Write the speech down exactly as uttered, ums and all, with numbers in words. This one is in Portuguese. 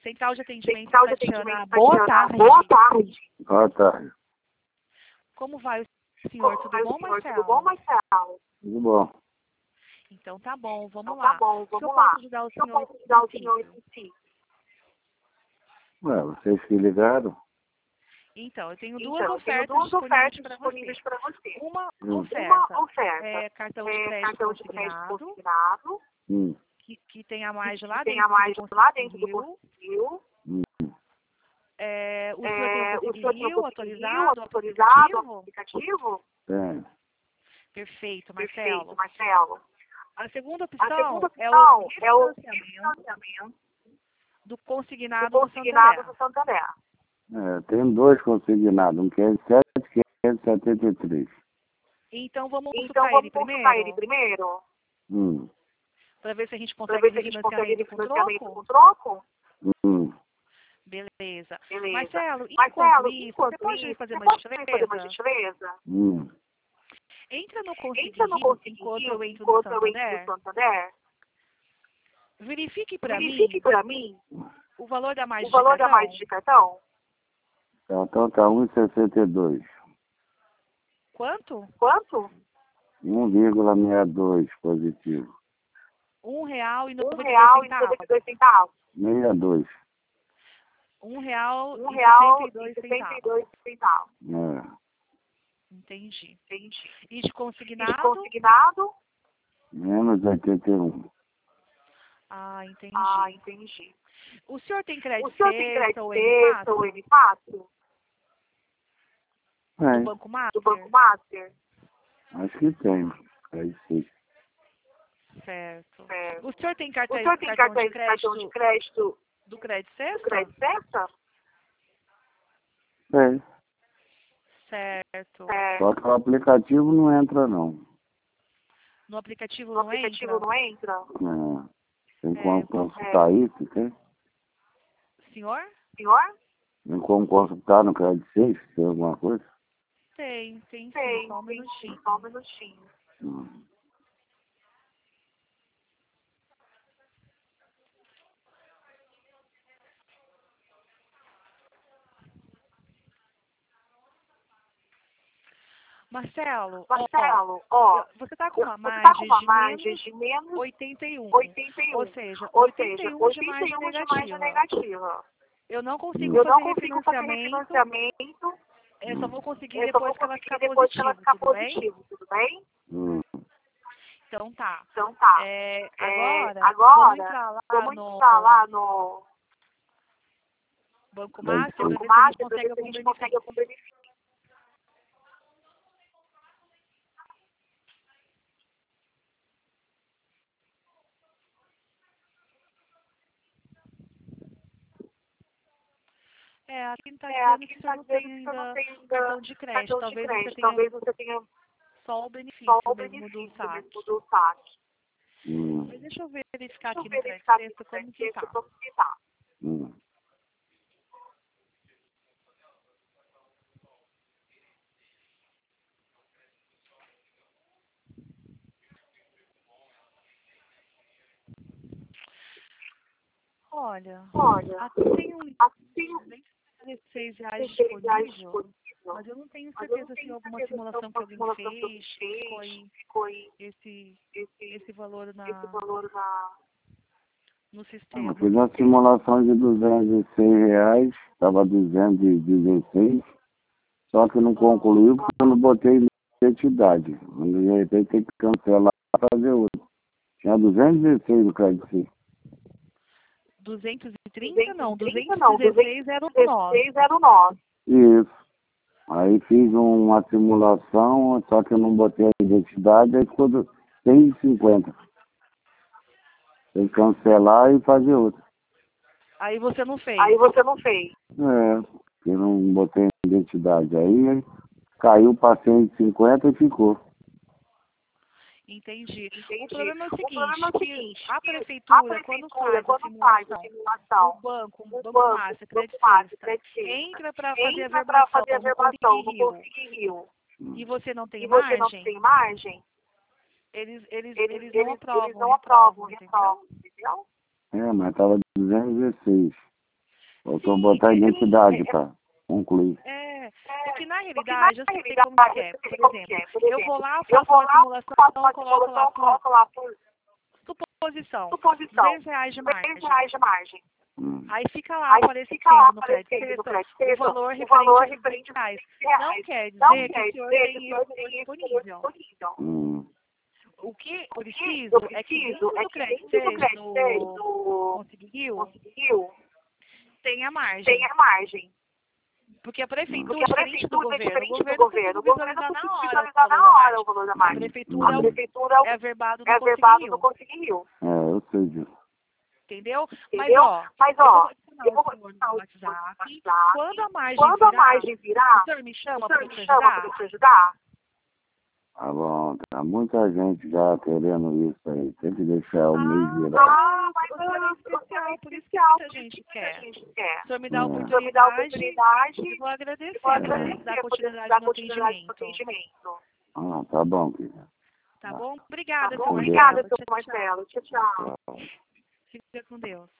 Central de Atendimento, Central de Tatiana. Atendimento, Boa Tatiana. tarde. Boa tarde. Boa tarde. Como vai o senhor? Como Tudo vai o bom, senhor? Marcelo? Tudo bom, Marcelo? Tudo bom? Então tá bom, vamos Então lá. tá bom, O que eu vamos lá. posso ajudar o O que eu senhor? posso ajudar o Sim. senhor em si? Ué, vocês que ligaram? Então, eu tenho Então, duas eu tenho ofertas duas disponíveis ofertas para disponíveis você. para você. Uma Hum. oferta Uma oferta é cartão de é crédito cartão de crédito consignado, consignado, Hum. que, que tenha mais lá que dentro tenha mais do lá dentro do Conselho. Conselho. É, o senhor tem É, o o senhor tem o Conselho Conselho atualizado, autorizado, aplicativo? aplicativo? Tem. Perfeito, Perfeito, Marcelo. Marcelo. A segunda A opção segunda é o opção é o refinanciamento refinanciamento do do consignado do consignado Santander. do Santander. É, tem dois consignados, um que é sete, quinhentos e setenta e três. Então vamos Então consultar ele vamos consultar ele primeiro, primeiro, Hum. para ver se a gente para consegue ver se a gente consegue refinanciamento com refinanciamento troco? com troco. Hum. Beleza. Beleza. Marcelo, enquanto Marcelo, isso, enquanto você pode isso, fazer você uma pode fazer uma gentileza? gentileza? Hum. Entra no Entra Conseguir no Rio, Conseguir enquanto eu Rio, entro no enquanto eu entro no Santander. Santander. Verifique para Verifique mim para mim o valor da o margem de valor da margem cartão. de cartão. Cartão tá um vírgula sessenta e dois. Quanto? Quanto? um vírgula sessenta e dois positivo. Um real e Um noventa e real dois e noventa e centavos. dois centavos. sessenta e dois. Um real Um e real sessenta e e dois sessenta e centavos. dois centavos. É. Entendi. Entendi. E de E de consignado? consignado? Menos oitenta e um. Ah, entendi. Ah, entendi. O senhor tem crédito O senhor tem sexta crédito ou sexta ou N N quatro? do É, Banco Do Master? Banco Master? acho que tem. Aí sim. Certo. Certo. O senhor tem O cartão, senhor tem cartão de cartão, cartão de crédito crédito do Crédito do Sexta? crédito sexta? Tem. Certo. Certo. Só que o aplicativo não entra, não. No aplicativo O não aplicativo entra? não entra? É. Tem É, como vamos- consultar isso, tem? Senhor? Senhor? Tem como consultar no Crédito seis, se tem alguma coisa? Tem, tem sim, Tem, só um tem minutinho. sim, só um minutinho. Hum. Marcelo, Marcelo, ó, ó, eu- você tá com uma você tá com margem uma de margem menos de menos oitenta e um. oitenta e um. Ou seja, Ou oitenta seja, e um de oitenta margem e um de margem negativa. negativa. Eu não consigo Eu fazer não consigo fazer refinanciamento, refinanciamento. eu só vou conseguir Eu só vou depois que ela conseguir ficar depois que ela positivo, ficar tudo bem? positivo, tudo bem? Hum. Então tá. Então tá. É, É, agora, agora, vamos entrar lá vamos no entrar lá no Banco Banco Master para ver se a gente Master para consegue ver se a algum gente consegue benefício. algum benefício. É, aqui está É, dizendo aqui que você está não dizendo tem que você não ainda tem ainda cartão de crédito. cartão de Talvez você crédito. tenha Talvez você tenha só o só benefício o mesmo do benefício saque. mesmo do saque. Hum. Mas deixa eu verificar Deixa eu aqui no crédito verificar aqui sexta no como que crédito tá. como que tá. Hum. Olha, Olha, aqui tem um assim, duzentos e dezesseis reais dezesseis reais disponível, disponível. mas eu não tenho Mas eu não certeza se tenho alguma certeza se simulação que alguma alguém simulação que eu fez ficou fez aí ficou aí esse, esse, esse valor na, esse valor na... no Eu sistema. fiz uma simulação de duzentos e seis reais, estava duzentos e dezesseis, só que não concluiu porque eu não botei identidade. De repente tem que cancelar e fazer outro. Tinha duzentos e dezesseis no Crédito seis. duzentos e trinta? Não, duzentos e trinta duzentos não, e dezesseis era o nosso. duzentos e dezesseis era o nosso. Isso. Aí fiz uma simulação, só que eu não botei a identidade, aí ficou do cento e cinquenta. Tem que cancelar e fazer outro. Aí você não fez. Aí você não fez. É, eu não botei a identidade. Aí caiu para cento e cinquenta e ficou. Entendi. Entendi. O problema é o O seguinte, problema é o que seguinte, a que prefeitura, a prefeitura, quando faz a quando faz a simulação, simulação, o banco, o Banco banco, Master, Banco Crédito Master, Sexta, Crédito Sexta, entra para fazer a entra para verbação fazer a no verbação Conseguir no Rio Conseguir Rio, e você não tem e você não margem, tem margem, eles, eles, eles, eles não eles, aprovam, eles não aprovam, reprovam, entendeu? reprovam, entendeu? É, mas estava duzentos e dezesseis. Eu só botar a identidade para concluir. É, porque na Porque, realidade, eu na sei realidade, como que é. eu sei Por como que é. exemplo, Por eu exemplo, vou lá, eu faço vou uma lá, simulação, faço uma coloco lá simulação, por coloco lá por suposição, suposição. duzentos reais de margem. duzentos reais de margem. Hum. Aí fica lá Aí aparecendo fica lá no crédito aparecendo no crédito o texto valor o valor referente a referente vinte reais. a Não vinte quer reais. Não dizer que quer o senhor dizer tem que o esse senhor valor tem esse valor disponível. disponível. Hum. O que eu O que preciso eu é que preciso dentro é do que crédito dentro do crédito do do conseguiu conseguiu tenha margem. tenha margem. Porque a prefeitura Porque a é diferente do prefeitura é governo. O diferente do governo governo. O consegue governo visualizar na consegue hora o visualizar valor da na hora margem. o valor da A margem. prefeitura A Hum. prefeitura é verbado é do verbado do conseguiu. conseguiu. É, eu sei disso. Entendeu? Mas, Entendeu? ó, Mas, eu vou ó, adicionar eu o vou senhor no continuar o WhatsApp. WhatsApp. Quando a margem Quando a virar, margem o virar, senhor me o chama senhor para me te chama ajudar? para te ajudar? Tá bom, tá muita gente já querendo isso aí. Tem que deixar o mês Ah, virar. Ah, mas mas o senhor é o senhor especial, é por isso que especial, muita por isso gente que muita quer. gente quer. O senhor me dá a É. O senhor me dá a oportunidade, oportunidade eu vou agradecer e vou por agradecer dar por continuidade dar no continuidade no atendimento. atendimento. Ah, tá bom, filha. Tá Tá. bom? Tá Obrigada, bom? seu Com Deus. Obrigada, Marcelo. seu Tchau, tchau. Marcelo. Tchau, tchau. Tchau. Fica com Deus.